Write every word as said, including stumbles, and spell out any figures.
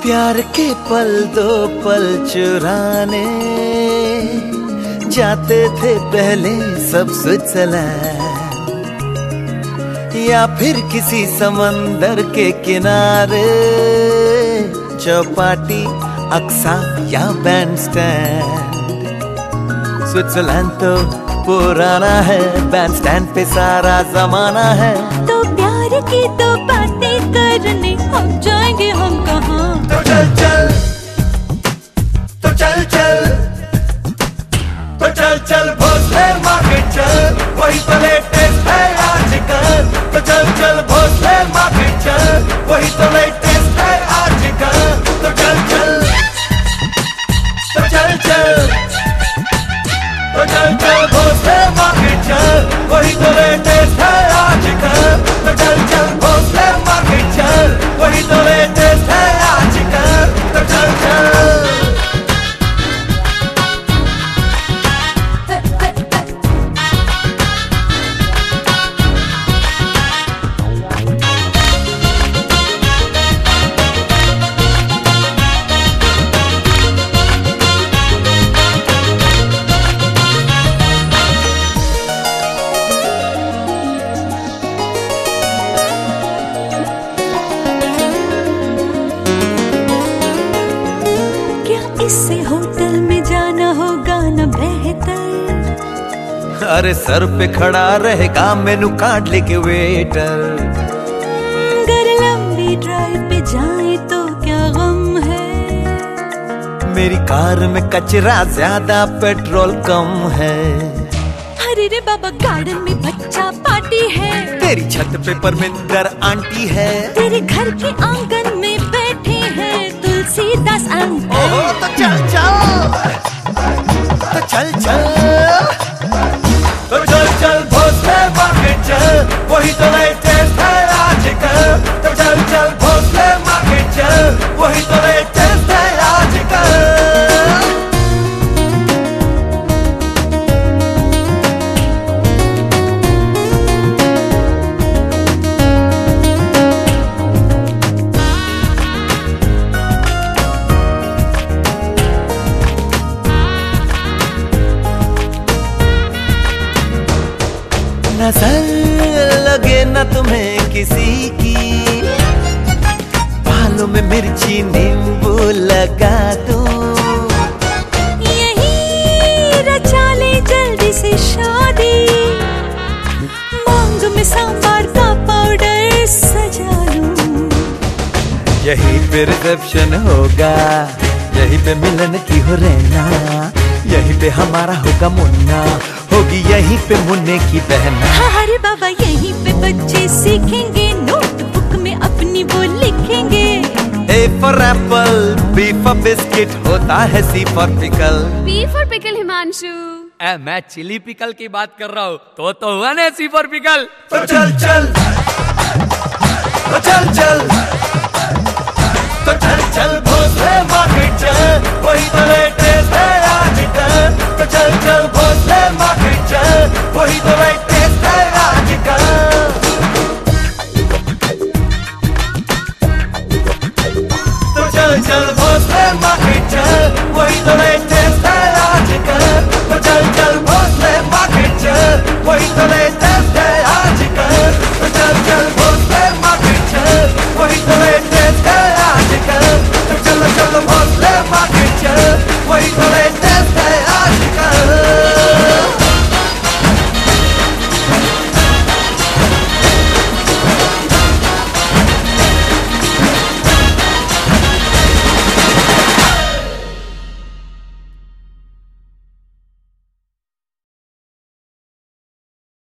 प्यार के पल दो पल चुराने जाते थे पहले सब स्विट्जरलैंड या फिर किसी समंदर के किनारे, चौपाटी अक्सा या बैंड स्टैंड। स्विट्जरलैंड तो पुराना है, बैंड स्टैंड पे सारा जमाना है। तो प्यार की तो बातें करने हम जाएंगे हम कहाँ। तो चल चल तो चल चल तो चल चल भोसले मार्केट चल, वही तो लेटेस्ट है आजकल। तो चल चल भोसले मार्केट चल, वही तो लेटेस्ट है आजकल। तो चल चल तो चल चल तो चल चल भोसले मार्केट चल, वही तो लेटेस्ट है आजकल। तो चल चल भोसले मार्केट चल, वही तो लेटेस्ट है आजकल। तो चल चल इससे होटल में जाना होगा न बेहतर। अरे सर पे खड़ा रहेगा मेनू कार्ड लेके वेटर। अगर लंबी ड्राइव पे जाए तो क्या गम है। मेरी कार में कचरा ज्यादा पेट्रोल कम है। अरे रे बाबा गार्डन में बच्चा पार्टी है। तेरी छत पे परमिंदर आंटी है। तेरे घर के आंगन में बैठे हैं तुलसीदास अंकल। ओहो तो चल चल तो चल चल तो चल चल भोसले मार्केट चल, वही तो लेटेस्ट है आजकल। तो चल चल भोसले मार्केट चल, वही तो लेटेस्ट है आजकल। नजर लगे न तुम्हें किसी की, बालों में मिर्ची नींबू लगा दूं। यही रचा ले जल्दी से शादी, मांग में सांबार का पाउडर सजा लूं। यही पे रिसेप्शन होगा, यही पे मिलन की हो रहना। यही पे हमारा होगा मुन्ना, होगी यहीं पे मुन्ने की बहना। अरे बाबा यहीं पे बच्चे सीखेंगे, नोटबुक में अपनी वो लिखेंगे। A for apple, B for biscuit, होता है C for pickle। P for pickle Himanshu. ए मैं चिली पिकल की बात कर रहा हूँ, तो तो हुआ ना C for pickle। तो चल चल तो चल चल तो चल चल भोसले मार्केट चल, वही तो लेटेस्ट है आजकल। तो चल चल भोसले मार्केट चल, वही तो